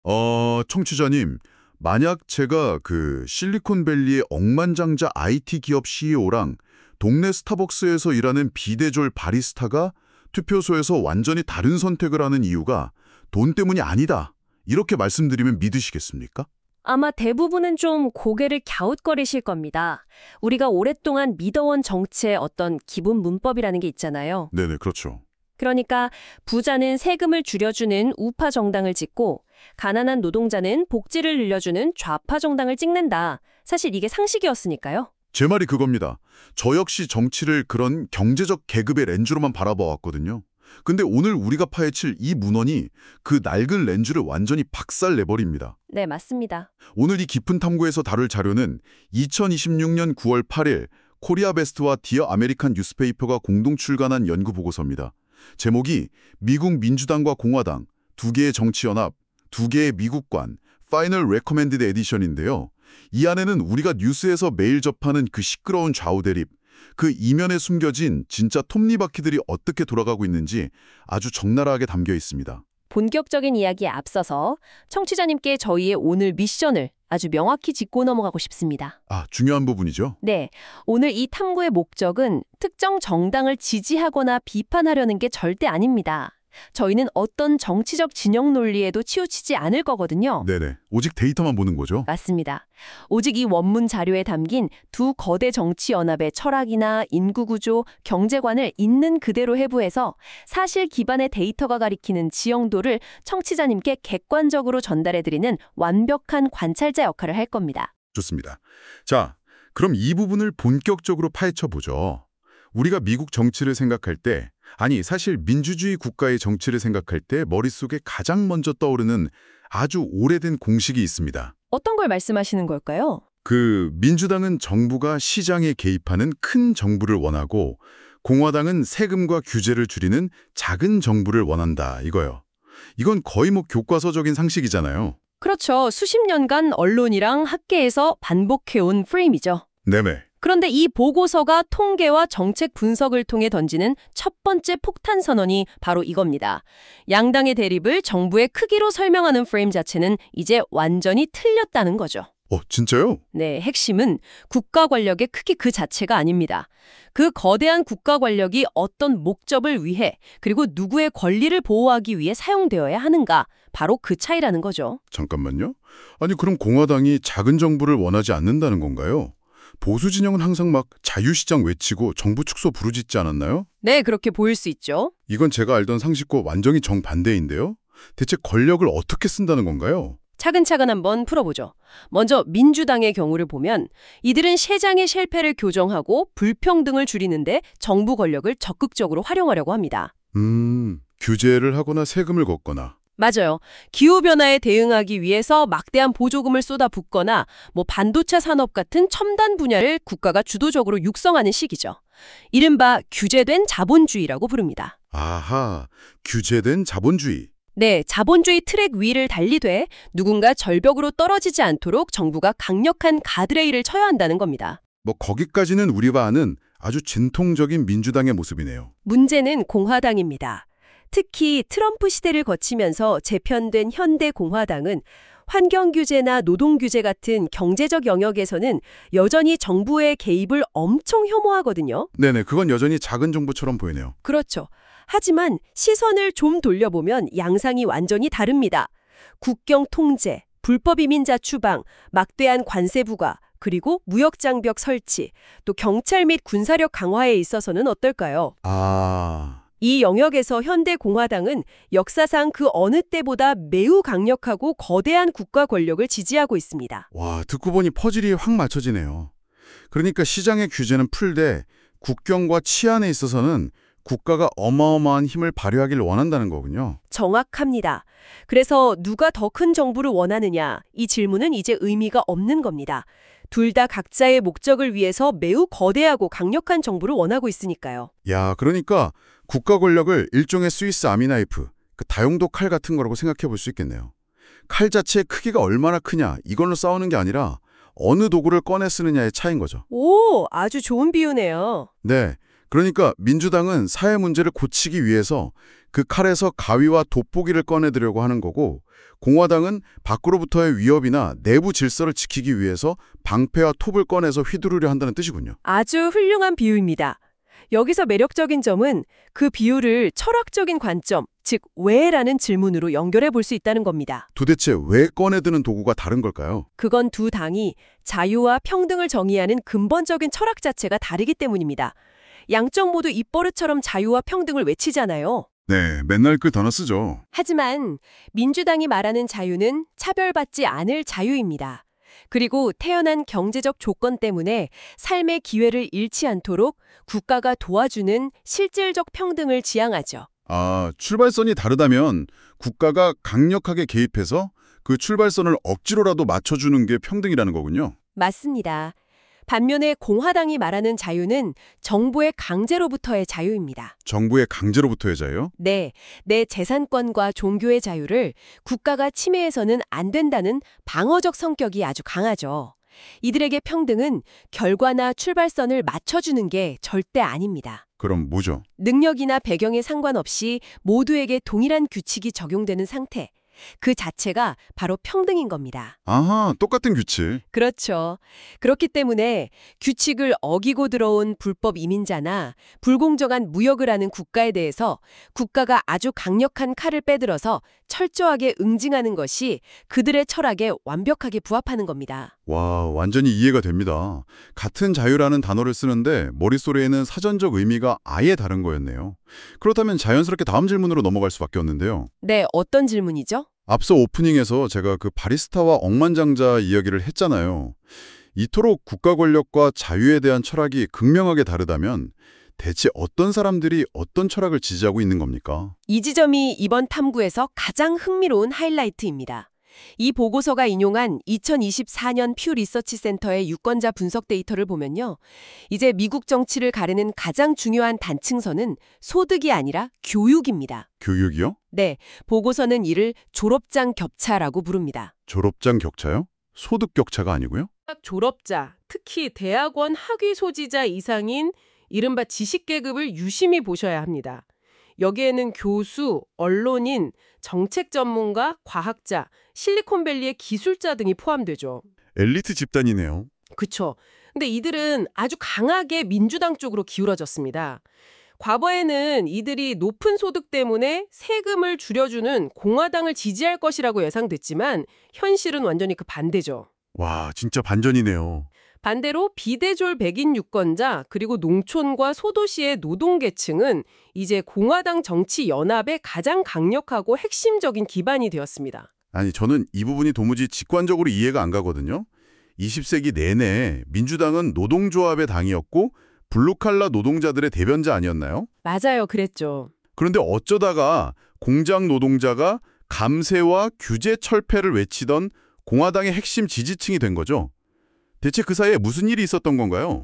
청취자님, 만약 제가 그 실리콘밸리의 억만장자 IT 기업 CEO랑 동네 스타벅스에서 일하는 비대졸 바리스타가 투표소에서 완전히 다른 선택을 하는 이유가 돈 때문이 아니다, 이렇게 말씀드리면 믿으시겠습니까? 아마 대부분은 좀 고개를 갸웃거리실 겁니다. 우리가 오랫동안 믿어온 정치의 어떤 기본 문법이라는 게 있잖아요. 네네, 그렇죠. 그러니까 부자는 세금을 줄여주는 우파 정당을 찍고 가난한 노동자는 복지를 늘려주는 좌파 정당을 찍는다. 사실 이게 상식이었으니까요. 제 말이 그겁니다. 저 역시 정치를 그런 경제적 계급의 렌즈로만 바라봐 왔거든요. 근데 오늘 우리가 파헤칠 이 문헌이 그 낡은 렌즈를 완전히 박살내버립니다. 네, 맞습니다. 오늘 이 깊은 탐구에서 다룰 자료는 2026년 9월 8일 코리아베스트와 디어 아메리칸 뉴스페이퍼가 공동 출간한 연구 보고서입니다. 제목이 미국 민주당과 공화당, 두 개의 정치연합, 두 개의 미국관, 파이널 레커멘디드 에디션인데요. 이 안에는 우리가 뉴스에서 매일 접하는 그 시끄러운 좌우 대립, 그 이면에 숨겨진 진짜 톱니바퀴들이 어떻게 돌아가고 있는지 아주 적나라하게 담겨 있습니다. 본격적인 이야기에 앞서서 청취자님께 저희의 오늘 미션을 아주 명확히 짚고 넘어가고 싶습니다. 중요한 부분이죠. 네, 오늘 이 탐구의 목적은 특정 정당을 지지하거나 비판하려는 게 절대 아닙니다. 저희는 어떤 정치적 진영 논리에도 치우치지 않을 거거든요. 네네. 오직 데이터만 보는 거죠. 맞습니다. 오직 이 원문 자료에 담긴 두 거대 정치 연합의 철학이나 인구구조, 경제관을 있는 그대로 해부해서 사실 기반의 데이터가 가리키는 지형도를 청취자님께 객관적으로 전달해드리는 완벽한 관찰자 역할을 할 겁니다. 좋습니다. 자, 그럼 이 부분을 본격적으로 파헤쳐보죠. 우리가 미국 정치를 생각할 때, 아니 사실 민주주의 국가의 정치를 생각할 때 머릿속에 가장 먼저 떠오르는 아주 오래된 공식이 있습니다. 어떤 걸 말씀하시는 걸까요? 그 민주당은 정부가 시장에 개입하는 큰 정부를 원하고 공화당은 세금과 규제를 줄이는 작은 정부를 원한다, 이거요. 이건 거의 교과서적인 상식이잖아요. 그렇죠. 수십 년간 언론이랑 학계에서 반복해온 프레임이죠. 네네. 그런데 이 보고서가 통계와 정책 분석을 통해 던지는 첫 번째 폭탄 선언이 바로 이겁니다. 양당의 대립을 정부의 크기로 설명하는 프레임 자체는 이제 완전히 틀렸다는 거죠. 진짜요? 네, 핵심은 국가 권력의 크기 그 자체가 아닙니다. 그 거대한 국가 권력이 어떤 목적을 위해 그리고 누구의 권리를 보호하기 위해 사용되어야 하는가, 바로 그 차이라는 거죠. 잠깐만요. 아니 그럼 공화당이 작은 정부를 원하지 않는다는 건가요? 보수 진영은 항상 자유시장 외치고 정부 축소 부르짖지 않았나요? 네, 그렇게 보일 수 있죠. 이건 제가 알던 상식과 완전히 정반대인데요. 대체 권력을 어떻게 쓴다는 건가요? 차근차근 한번 풀어보죠. 먼저 민주당의 경우를 보면 이들은 세장의 실패를 교정하고 불평등을 줄이는데 정부 권력을 적극적으로 활용하려고 합니다. 규제를 하거나 세금을 걷거나. 맞아요. 기후변화에 대응하기 위해서 막대한 보조금을 쏟아붓거나 반도체 산업 같은 첨단 분야를 국가가 주도적으로 육성하는 시기죠. 이른바 규제된 자본주의라고 부릅니다. 아하, 규제된 자본주의. 네, 자본주의 트랙 위를 달리되 누군가 절벽으로 떨어지지 않도록 정부가 강력한 가드레일을 쳐야 한다는 겁니다. 거기까지는 우리가 아는 아주 진통적인 민주당의 모습이네요. 문제는 공화당입니다. 특히 트럼프 시대를 거치면서 재편된 현대 공화당은 환경 규제나 노동 규제 같은 경제적 영역에서는 여전히 정부의 개입을 엄청 혐오하거든요. 네네, 그건 여전히 작은 정부처럼 보이네요. 그렇죠. 하지만 시선을 좀 돌려보면 양상이 완전히 다릅니다. 국경 통제, 불법 이민자 추방, 막대한 관세 부과, 그리고 무역장벽 설치, 또 경찰 및 군사력 강화에 있어서는 어떨까요? 이 영역에서 현대 공화당은 역사상 그 어느 때보다 매우 강력하고 거대한 국가 권력을 지지하고 있습니다. 와, 듣고 보니 퍼즐이 확 맞춰지네요. 그러니까 시장의 규제는 풀되 국경과 치안에 있어서는 국가가 어마어마한 힘을 발휘하길 원한다는 거군요. 정확합니다. 그래서 누가 더 큰 정부를 원하느냐, 이 질문은 이제 의미가 없는 겁니다. 둘 다 각자의 목적을 위해서 매우 거대하고 강력한 정부를 원하고 있으니까요. 야, 그러니까 국가 권력을 일종의 스위스 아미나이프, 그 다용도 칼 같은 거라고 생각해 볼 수 있겠네요. 칼 자체의 크기가 얼마나 크냐, 이걸로 싸우는 게 아니라 어느 도구를 꺼내 쓰느냐의 차이인 거죠. 오, 아주 좋은 비유네요. 네, 그러니까 민주당은 사회 문제를 고치기 위해서 그 칼에서 가위와 돋보기를 꺼내들려고 하는 거고, 공화당은 밖으로부터의 위협이나 내부 질서를 지키기 위해서 방패와 톱을 꺼내서 휘두르려 한다는 뜻이군요. 아주 훌륭한 비유입니다. 여기서 매력적인 점은 그 비유를 철학적인 관점, 즉 왜라는 질문으로 연결해 볼 수 있다는 겁니다. 도대체 왜 꺼내드는 도구가 다른 걸까요? 그건 두 당이 자유와 평등을 정의하는 근본적인 철학 자체가 다르기 때문입니다. 양쪽 모두 입버릇처럼 자유와 평등을 외치잖아요. 네, 맨날 그 단어 쓰죠. 하지만 민주당이 말하는 자유는 차별받지 않을 자유입니다. 그리고 태어난 경제적 조건 때문에 삶의 기회를 잃지 않도록 국가가 도와주는 실질적 평등을 지향하죠. 아, 출발선이 다르다면 국가가 강력하게 개입해서 그 출발선을 억지로라도 맞춰주는 게 평등이라는 거군요. 맞습니다. 반면에 공화당이 말하는 자유는 정부의 강제로부터의 자유입니다. 정부의 강제로부터의 자유요? 네, 내 재산권과 종교의 자유를 국가가 침해해서는 안 된다는 방어적 성격이 아주 강하죠. 이들에게 평등은 결과나 출발선을 맞춰주는 게 절대 아닙니다. 그럼 뭐죠? 능력이나 배경에 상관없이 모두에게 동일한 규칙이 적용되는 상태. 그 자체가 바로 평등인 겁니다. 아하, 똑같은 규칙. 그렇죠. 그렇기 때문에 규칙을 어기고 들어온 불법 이민자나 불공정한 무역을 하는 국가에 대해서 국가가 아주 강력한 칼을 빼들어서 철저하게 응징하는 것이 그들의 철학에 완벽하게 부합하는 겁니다. 와, 완전히 이해가 됩니다. 같은 자유라는 단어를 쓰는데 머릿속에는 사전적 의미가 아예 다른 거였네요. 그렇다면 자연스럽게 다음 질문으로 넘어갈 수밖에 없는데요. 네, 어떤 질문이죠? 앞서 오프닝에서 제가 그 바리스타와 억만장자 이야기를 했잖아요. 이토록 국가 권력과 자유에 대한 철학이 극명하게 다르다면 대체 어떤 사람들이 어떤 철학을 지지하고 있는 겁니까? 이 지점이 이번 탐구에서 가장 흥미로운 하이라이트입니다. 이 보고서가 인용한 2024년 퓨 리서치 센터의 유권자 분석 데이터를 보면요. 이제 미국 정치를 가르는 가장 중요한 단층선은 소득이 아니라 교육입니다. 교육이요? 네, 보고서는 이를 졸업장 격차라고 부릅니다. 졸업장 격차요? 소득 격차가 아니고요? 졸업자, 특히 대학원 학위 소지자 이상인 이른바 지식계급을 유심히 보셔야 합니다. 여기에는 교수, 언론인, 정책 전문가, 과학자, 실리콘밸리의 기술자 등이 포함되죠. 엘리트 집단이네요. 그쵸. 근데 이들은 아주 강하게 민주당 쪽으로 기울어졌습니다. 과거에는 이들이 높은 소득 때문에 세금을 줄여주는 공화당을 지지할 것이라고 예상됐지만 현실은 완전히 그 반대죠. 와, 진짜 반전이네요. 반대로 비대졸 백인 유권자 그리고 농촌과 소도시의 노동계층은 이제 공화당 정치 연합의 가장 강력하고 핵심적인 기반이 되었습니다. 아니, 저는 이 부분이 도무지 직관적으로 이해가 안 가거든요. 20세기 내내 민주당은 노동조합의 당이었고 블루칼라 노동자들의 대변자 아니었나요? 맞아요, 그랬죠. 그런데 어쩌다가 공장 노동자가 감세와 규제 철폐를 외치던 공화당의 핵심 지지층이 된 거죠. 대체 그 사이에 무슨 일이 있었던 건가요?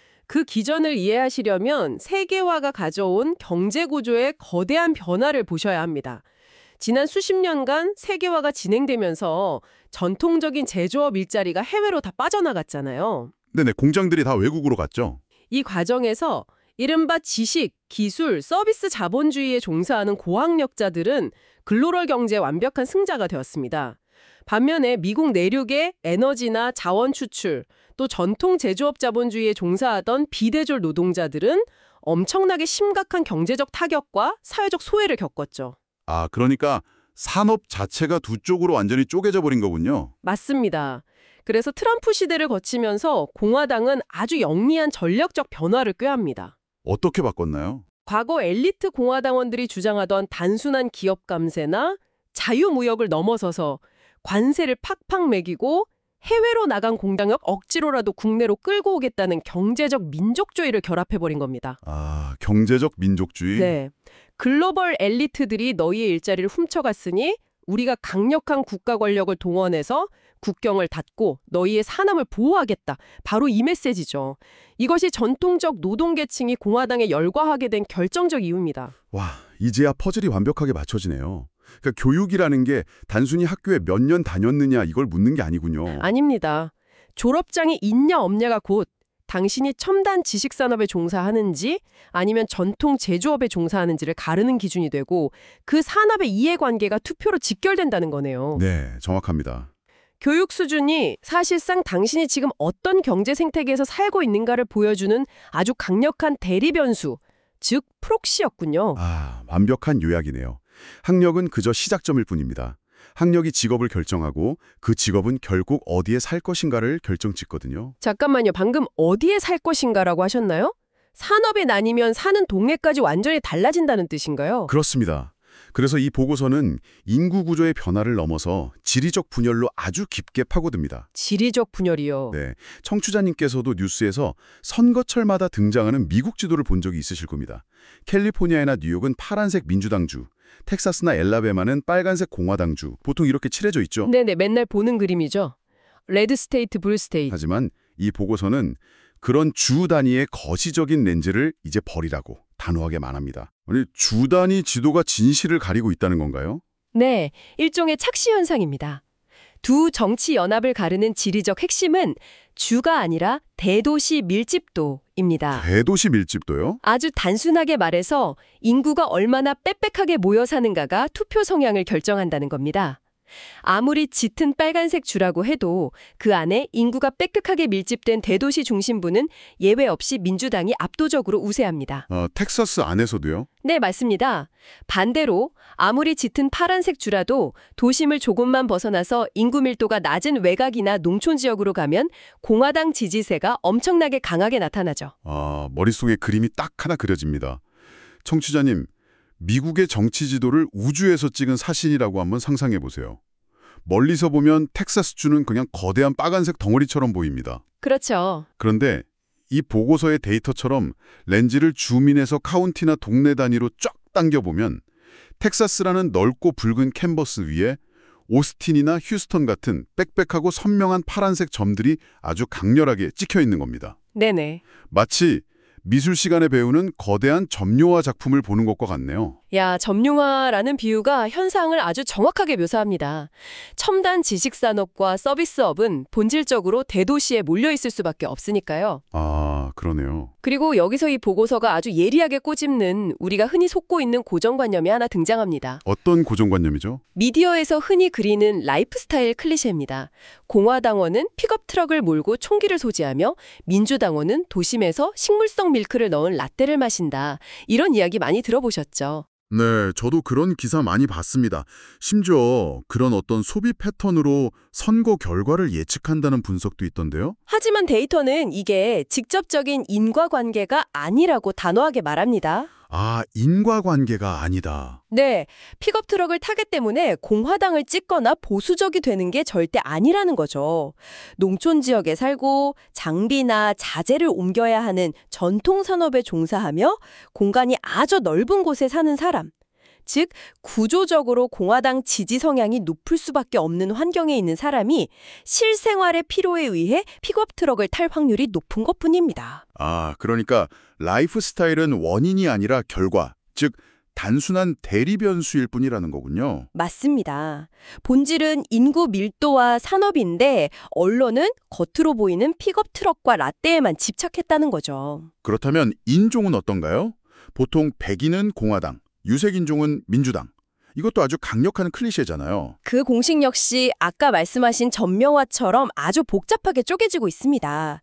그 기전을 이해하시려면 세계화가 가져온 경제 구조의 거대한 변화를 보셔야 합니다. 지난 수십 년간 세계화가 진행되면서 전통적인 제조업 일자리가 해외로 다 빠져나갔잖아요. 네네, 공장들이 다 외국으로 갔죠. 이 과정에서 이른바 지식, 기술, 서비스 자본주의에 종사하는 고학력자들은 글로벌 경제의 완벽한 승자가 되었습니다. 반면에 미국 내륙의 에너지나 자원 추출, 또 전통 제조업 자본주의에 종사하던 비대졸 노동자들은 엄청나게 심각한 경제적 타격과 사회적 소외를 겪었죠. 아, 그러니까 산업 자체가 두 쪽으로 완전히 쪼개져 버린 거군요. 맞습니다. 그래서 트럼프 시대를 거치면서 공화당은 아주 영리한 전략적 변화를 꾀합니다. 어떻게 바꿨나요? 과거 엘리트 공화당원들이 주장하던 단순한 기업 감세나 자유무역을 넘어서서 관세를 팍팍 매기고 해외로 나간 공장력 억지로라도 국내로 끌고 오겠다는 경제적 민족주의를 결합해버린 겁니다. 아, 경제적 민족주의? 네. 글로벌 엘리트들이 너희의 일자리를 훔쳐갔으니 우리가 강력한 국가 권력을 동원해서 국경을 닫고 너희의 산업을 보호하겠다. 바로 이 메시지죠. 이것이 전통적 노동계층이 공화당에 열과하게 된 결정적 이유입니다. 와, 이제야 퍼즐이 완벽하게 맞춰지네요. 그러니까 교육이라는 게 단순히 학교에 몇 년 다녔느냐 이걸 묻는 게 아니군요. 아닙니다. 졸업장이 있냐 없냐가 곧 당신이 첨단 지식산업에 종사하는지 아니면 전통 제조업에 종사하는지를 가르는 기준이 되고 그 산업의 이해관계가 투표로 직결된다는 거네요. 네, 정확합니다. 교육 수준이 사실상 당신이 지금 어떤 경제 생태계에서 살고 있는가를 보여주는 아주 강력한 대리변수, 즉 프록시였군요. 아, 완벽한 요약이네요. 학력은 그저 시작점일 뿐입니다. 학력이 직업을 결정하고 그 직업은 결국 어디에 살 것인가를 결정짓거든요. 잠깐만요. 방금 어디에 살 것인가라고 하셨나요? 산업에 나뉘면 사는 동네까지 완전히 달라진다는 뜻인가요? 그렇습니다. 그래서 이 보고서는 인구 구조의 변화를 넘어서 지리적 분열로 아주 깊게 파고듭니다. 지리적 분열이요. 네, 청취자님께서도 뉴스에서 선거철마다 등장하는 미국 지도를 본 적이 있으실 겁니다. 캘리포니아나 뉴욕은 파란색 민주당주, 텍사스나 엘라베마는 빨간색 공화당주, 보통 이렇게 칠해져 있죠. 네네, 맨날 보는 그림이죠. 레드 스테이트, 블루 스테이트. 하지만 이 보고서는 그런 주 단위의 거시적인 렌즈를 이제 버리라고 단호하게 말합니다. 아니, 주 단위 지도가 진실을 가리고 있다는 건가요? 네, 일종의 착시 현상입니다. 두 정치 연합을 가르는 지리적 핵심은 주가 아니라 대도시 밀집도입니다. 대도시 밀집도요? 아주 단순하게 말해서 인구가 얼마나 빽빽하게 모여 사는가가 투표 성향을 결정한다는 겁니다. 아무리 짙은 빨간색 주라고 해도 그 안에 인구가 빽빽하게 밀집된 대도시 중심부는 예외 없이 민주당이 압도적으로 우세합니다. 텍사스 안에서도요? 네, 맞습니다. 반대로 아무리 짙은 파란색 주라도 도심을 조금만 벗어나서 인구 밀도가 낮은 외곽이나 농촌 지역으로 가면 공화당 지지세가 엄청나게 강하게 나타나죠. 아, 머릿속에 그림이 딱 하나 그려집니다. 청취자님, 미국의 정치 지도를 우주에서 찍은 사진이라고 한번 상상해 보세요. 멀리서 보면 텍사스주는 그냥 거대한 빨간색 덩어리처럼 보입니다. 그렇죠. 그런데 이 보고서의 데이터처럼 렌즈를 줌인해서 카운티나 동네 단위로 쫙 당겨보면 텍사스라는 넓고 붉은 캔버스 위에 오스틴이나 휴스턴 같은 빽빽하고 선명한 파란색 점들이 아주 강렬하게 찍혀 있는 겁니다. 네네. 마치 미술 시간에 배우는 거대한 점묘화 작품을 보는 것과 같네요. 야, 점융화라는 비유가 현상을 아주 정확하게 묘사합니다. 첨단 지식산업과 서비스업은 본질적으로 대도시에 몰려있을 수밖에 없으니까요. 아, 그러네요. 그리고 여기서 이 보고서가 아주 예리하게 꼬집는 우리가 흔히 속고 있는 고정관념이 하나 등장합니다. 어떤 고정관념이죠? 미디어에서 흔히 그리는 라이프스타일 클리셰입니다. 공화당원은 픽업 트럭을 몰고 총기를 소지하며 민주당원은 도심에서 식물성 밀크를 넣은 라떼를 마신다. 이런 이야기 많이 들어보셨죠? 네, 저도 그런 기사 많이 봤습니다. 심지어 그런 어떤 소비 패턴으로 선거 결과를 예측한다는 분석도 있던데요. 하지만 데이터는 이게 직접적인 인과관계가 아니라고 단호하게 말합니다. 아, 인과관계가 아니다. 네, 픽업 트럭을 타기 때문에 공화당을 찍거나 보수적이 되는 게 절대 아니라는 거죠. 농촌 지역에 살고 장비나 자재를 옮겨야 하는 전통 산업에 종사하며 공간이 아주 넓은 곳에 사는 사람. 즉, 구조적으로 공화당 지지 성향이 높을 수밖에 없는 환경에 있는 사람이 실생활의 필요에 의해 픽업 트럭을 탈 확률이 높은 것뿐입니다. 아, 그러니까 라이프 스타일은 원인이 아니라 결과, 즉 단순한 대리 변수일 뿐이라는 거군요. 맞습니다. 본질은 인구 밀도와 산업인데 언론은 겉으로 보이는 픽업 트럭과 라떼에만 집착했다는 거죠. 그렇다면 인종은 어떤가요? 보통 백인은 공화당, 유색인종은 민주당. 이것도 아주 강력한 클리셰잖아요. 그 공식 역시 아까 말씀하신 전명화처럼 아주 복잡하게 쪼개지고 있습니다.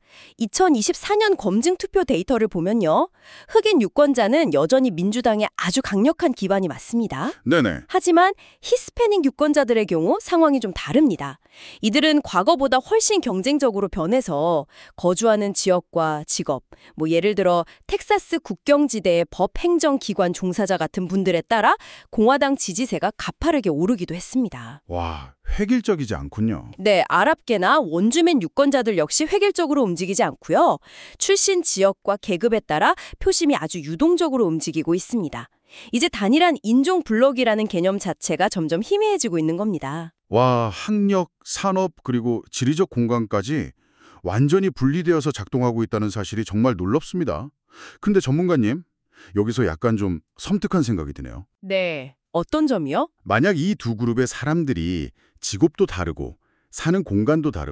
2024년 검증 투표 데이터를 보면요. 흑인 유권자는 여전히 민주당에 아주 강력한 기반이 맞습니다. 네네. 하지만 히스패닉 유권자들의 경우 상황이 좀 다릅니다. 이들은 과거보다 훨씬 경쟁적으로 변해서 거주하는 지역과 직업, 예를 들어 텍사스 국경지대의 법행정기관 종사자 같은 분들에 따라 공화당 지지세가 가파르게 오르기도 했습니다. 와, 획일적이지 않군요. 네, 아랍계나 원주민 유권자들 역시 획일적으로 움직이지 않고요. 출신 지역과 계급에 따라 표심이 아주 유동적으로 움직이고 있습니다. 이제 단일한 인종 블록이라는 개념 자체가 점점 희미해지고 있는 겁니다. 와, 학력, 산업, 그리고 지리적 공간까지 완전히 분리되어서 작동하고 있다는 사실이 정말 놀랍습니다. 근데 전문가님, 여기서 약간 좀 섬뜩한 생각이 드네요. 네. 어떤 점이요? 만약 이 두 그룹의 사람들이 직업도 다르고 사는 공간도 다르고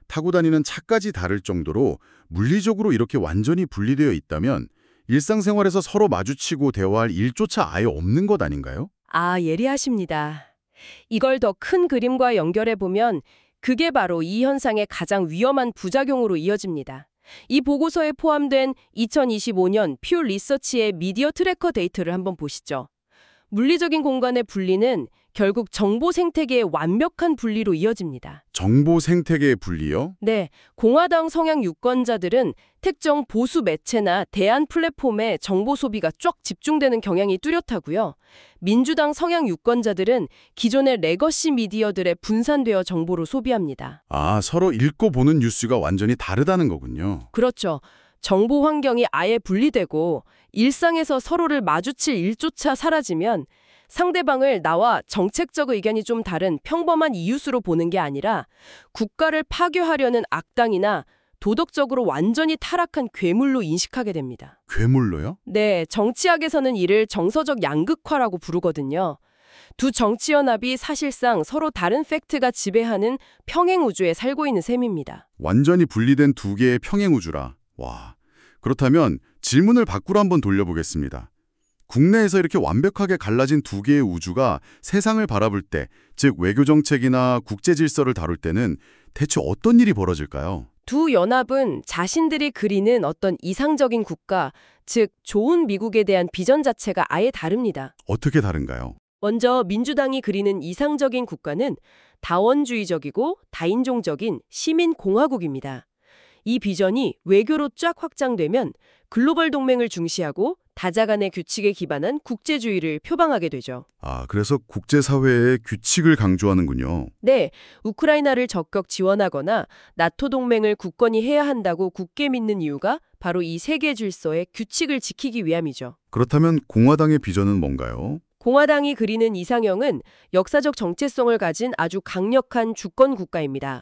타고 다니는 차까지 다를 정도로 물리적으로 이렇게 완전히 분리되어 있다면 일상생활에서 서로 마주치고 대화할 일조차 아예 없는 것 아닌가요? 아, 예리하십니다. 이걸 더 큰 그림과 연결해 보면 그게 바로 이 현상의 가장 위험한 부작용으로 이어집니다. 이 보고서에 포함된 2025년 퓨 리서치의 미디어 트래커 데이터를 한번 보시죠. 물리적인 공간의 분리는 결국 정보 생태계의 완벽한 분리로 이어집니다. 정보 생태계의 분리요? 네, 공화당 성향 유권자들은 특정 보수 매체나 대안 플랫폼에 정보 소비가 쫙 집중되는 경향이 뚜렷하고요. 민주당 성향 유권자들은 기존의 레거시 미디어들에 분산되어 정보를 소비합니다. 아, 서로 읽고 보는 뉴스가 완전히 다르다는 거군요. 그렇죠. 정보 환경이 아예 분리되고 일상에서 서로를 마주칠 일조차 사라지면 상대방을 나와 정책적 의견이 좀 다른 평범한 이웃으로 보는 게 아니라 국가를 파괴하려는 악당이나 도덕적으로 완전히 타락한 괴물로 인식하게 됩니다. 괴물로요? 네, 정치학에서는 이를 정서적 양극화라고 부르거든요. 두 정치연합이 사실상 서로 다른 팩트가 지배하는 평행우주에 살고 있는 셈입니다. 완전히 분리된 두 개의 평행우주라. 와, 그렇다면 질문을 밖으로 한번 돌려보겠습니다. 국내에서 이렇게 완벽하게 갈라진 두 개의 우주가 세상을 바라볼 때, 즉 외교정책이나 국제질서를 다룰 때는 대체 어떤 일이 벌어질까요? 두 연합은 자신들이 그리는 어떤 이상적인 국가, 즉 좋은 미국에 대한 비전 자체가 아예 다릅니다. 어떻게 다른가요? 먼저 민주당이 그리는 이상적인 국가는 다원주의적이고 다인종적인 시민공화국입니다. 이 비전이 외교로 쫙 확장되면 글로벌 동맹을 중시하고 다자간의 규칙에 기반한 국제주의를 표방하게 되죠. 아, 그래서 국제사회의 규칙을 강조하는군요. 네, 우크라이나를 적극 지원하거나 나토 동맹을 굳건히 해야 한다고 굳게 믿는 이유가 바로 이 세계 질서의 규칙을 지키기 위함이죠. 그렇다면 공화당의 비전은 뭔가요? 공화당이 그리는 이상형은 역사적 정체성을 가진 아주 강력한 주권 국가입니다.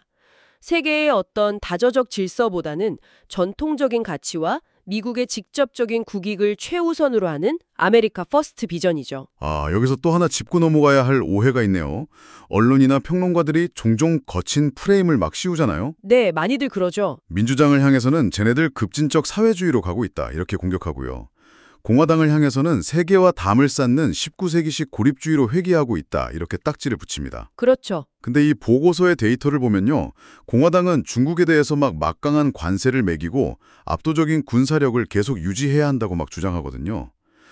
세계의 어떤 다저적 질서보다는 전통적인 가치와 미국의 직접적인 국익을 최우선으로 하는 아메리카 퍼스트 비전이죠. 아, 여기서 또 하나 짚고 넘어가야 할 오해가 있네요. 언론이나 평론가들이 종종 거친 프레임을 막 씌우잖아요. 네, 많이들 그러죠. 민주당을 향해서는 쟤네들 급진적 사회주의로 가고 있다, 이렇게 공격하고요. 공화당을 향해서는 세계와 담을 쌓는 19세기식 고립주의로 회귀하고 있다, 이렇게 딱지를 붙입니다. 그렇죠. 근데 이 보고서의 데이터를 보면요, 공화당은 중국에 대해서 막 막강한 관세를 매기고 압도적인 군사력을 계속 유지해야 한다고 막 주장하거든요.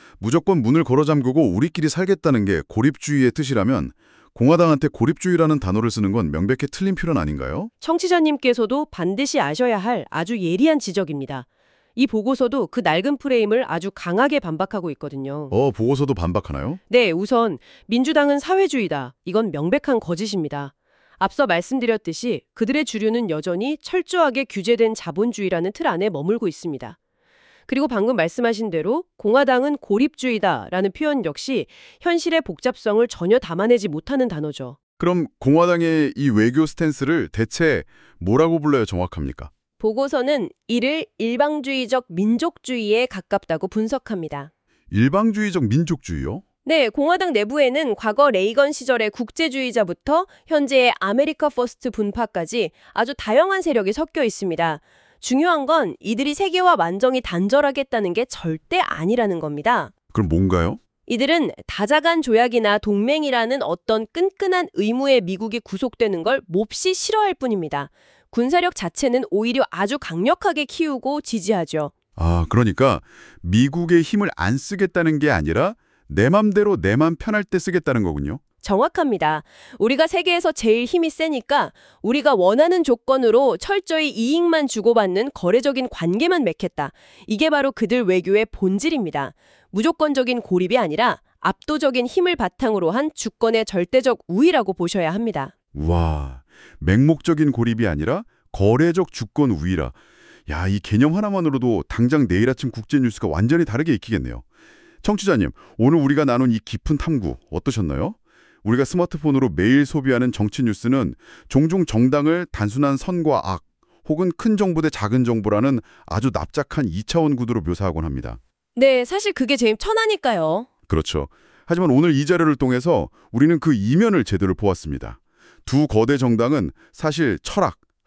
무조건 문을 걸어 잠그고 우리끼리 살겠다는 게 고립주의의 뜻이라면 공화당한테 고립주의라는 단어를 쓰는 건 명백히 틀린 표현 아닌가요? 청취자님께서도 반드시 아셔야 할 아주 예리한 지적입니다. 이 보고서도 그 낡은 프레임을 아주 강하게 반박하고 있거든요. 보고서도 반박하나요? 네, 우선 민주당은 사회주의다. 이건 명백한 거짓입니다. 앞서 말씀드렸듯이 그들의 주류는 여전히 철저하게 규제된 자본주의라는 틀 안에 머물고 있습니다. 그리고 방금 말씀하신 대로 공화당은 고립주의다라는 표현 역시 현실의 복잡성을 전혀 담아내지 못하는 단어죠. 그럼 공화당의 이 외교 스탠스를 대체 뭐라고 불러야 정확합니까? 보고서는 이를 일방주의적 민족주의에 가깝다고 분석합니다. 일방주의적 민족주의요? 네, 공화당 내부에는 과거 레이건 시절의 국제주의자부터 현재의 아메리카 퍼스트 분파까지 아주 다양한 세력이 섞여 있습니다. 중요한 건 이들이 세계와 완전히 단절하겠다는 게 절대 아니라는 겁니다. 그럼 뭔가요? 이들은 다자간 조약이나 동맹이라는 어떤 끈끈한 의무에 미국이 구속되는 걸 몹시 싫어할 뿐입니다. 군사력 자체는 오히려 아주 강력하게 키우고 지지하죠. 아, 그러니까 미국의 힘을 안 쓰겠다는 게 아니라 내 맘대로 내 맘 편할 때 쓰겠다는 거군요. 정확합니다. 우리가 세계에서 제일 힘이 세니까 우리가 원하는 조건으로 철저히 이익만 주고받는 거래적인 관계만 맺겠다. 이게 바로 그들 외교의 본질입니다. 무조건적인 고립이 아니라 압도적인 힘을 바탕으로 한 주권의 절대적 우위라고 보셔야 합니다. 와, 맹목적인 고립이 아니라 거래적 주권 우위라. 야, 이 개념 하나만으로도 당장 내일 아침 국제뉴스가 완전히 다르게 익히겠네요. 청취자님, 오늘 우리가 나눈 이 깊은 탐구 어떠셨나요? 우리가 스마트폰으로 매일 소비하는 정치 뉴스는 종종 정당을 단순한 선과 악, 혹은 큰 정부 대 작은 정부라는 아주 납작한 2차원 구도로 묘사하곤 합니다. 네, 사실 그게 제일 편하니까요. 그렇죠. 하지만 오늘 이 자료를 통해서 우리는 그 이면을 제대로 보았습니다. 두 거대 정당은 사실 철학,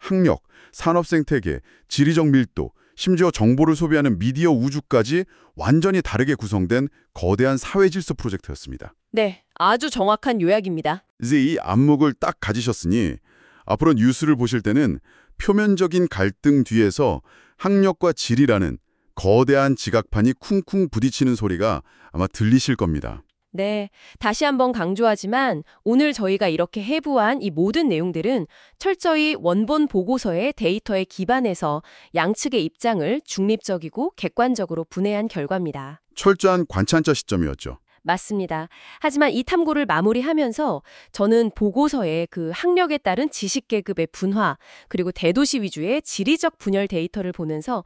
학력, 산업 생태계, 지리적 밀도, 심지어 정보를 소비하는 미디어 우주까지 완전히 다르게 구성된 거대한 사회 질서 프로젝트였습니다. 네, 아주 정확한 요약입니다. 이제 이 안목을 딱 가지셨으니 앞으로 뉴스를 보실 때는 표면적인 갈등 뒤에서 학력과 질이라는 거대한 지각판이 쿵쿵 부딪히는 소리가 아마 들리실 겁니다. 네, 다시 한번 강조하지만 오늘 저희가 이렇게 해부한 이 모든 내용들은 철저히 원본 보고서의 데이터에 기반해서 양측의 입장을 중립적이고 객관적으로 분해한 결과입니다. 철저한 관찰자 시점이었죠. 맞습니다. 하지만 이 탐구를 마무리하면서 저는 보고서의 그 학력에 따른 지식계급의 분화, 그리고 대도시 위주의 지리적 분열 데이터를 보면서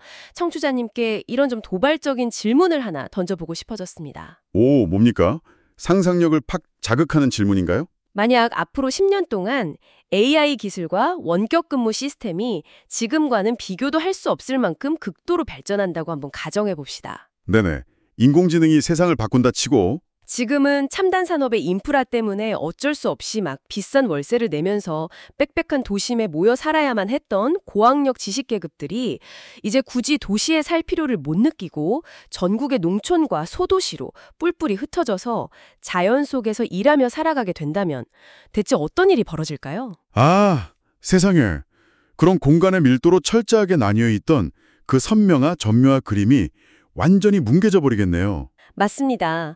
청취자님께 이런 좀 도발적인 질문을 하나 던져보고 싶어졌습니다. 오, 뭡니까? 상상력을 팍 자극하는 질문인가요? 만약 앞으로 10년 동안 AI 기술과 원격 근무 시스템이 지금과는 비교도 할 수 없을 만큼 극도로 발전한다고 한번 가정해 봅시다. 네네. 인공지능이 세상을 바꾼다 치고 지금은 첨단 산업의 인프라 때문에 어쩔 수 없이 막 비싼 월세를 내면서 빽빽한 도심에 모여 살아야만 했던 고학력 지식계급들이 이제 굳이 도시에 살 필요를 못 느끼고 전국의 농촌과 소도시로 뿔뿔이 흩어져서 자연 속에서 일하며 살아가게 된다면 대체 어떤 일이 벌어질까요? 아, 세상에. 그런 공간의 밀도로 철저하게 나뉘어 있던 그 선명한 점묘한 그림이 완전히 뭉개져 버리겠네요. 맞습니다.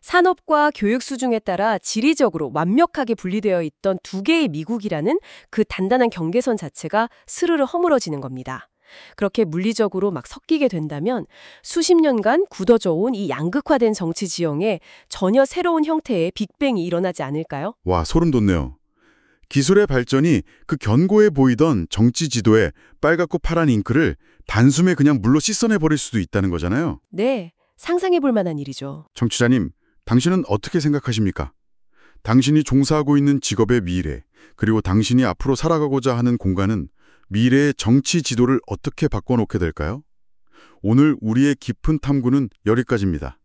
산업과 교육 수준에 따라 지리적으로 완벽하게 분리되어 있던 두 개의 미국이라는 그 단단한 경계선 자체가 스르르 허물어지는 겁니다. 그렇게 물리적으로 막 섞이게 된다면 수십 년간 굳어져 온 이 양극화된 정치 지형에 전혀 새로운 형태의 빅뱅이 일어나지 않을까요? 와, 소름 돋네요. 기술의 발전이 그 견고해 보이던 정치 지도에 빨갛고 파란 잉크를 단숨에 그냥 물로 씻어내버릴 수도 있다는 거잖아요. 네, 상상해 볼 만한 일이죠. 청취자님, 당신은 어떻게 생각하십니까? 당신이 종사하고 있는 직업의 미래, 그리고 당신이 앞으로 살아가고자 하는 공간은 미래의 정치 지도를 어떻게 바꿔놓게 될까요? 오늘 우리의 깊은 탐구는 여기까지입니다.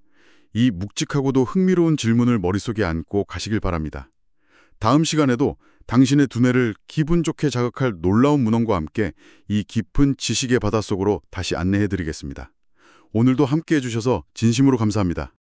이 묵직하고도 흥미로운 질문을 머릿속에 안고 가시길 바랍니다. 다음 시간에도 당신의 두뇌를 기분 좋게 자극할 놀라운 문헌과 함께 이 깊은 지식의 바닷속으로 다시 안내해드리겠습니다. 오늘도 함께해 주셔서 진심으로 감사합니다.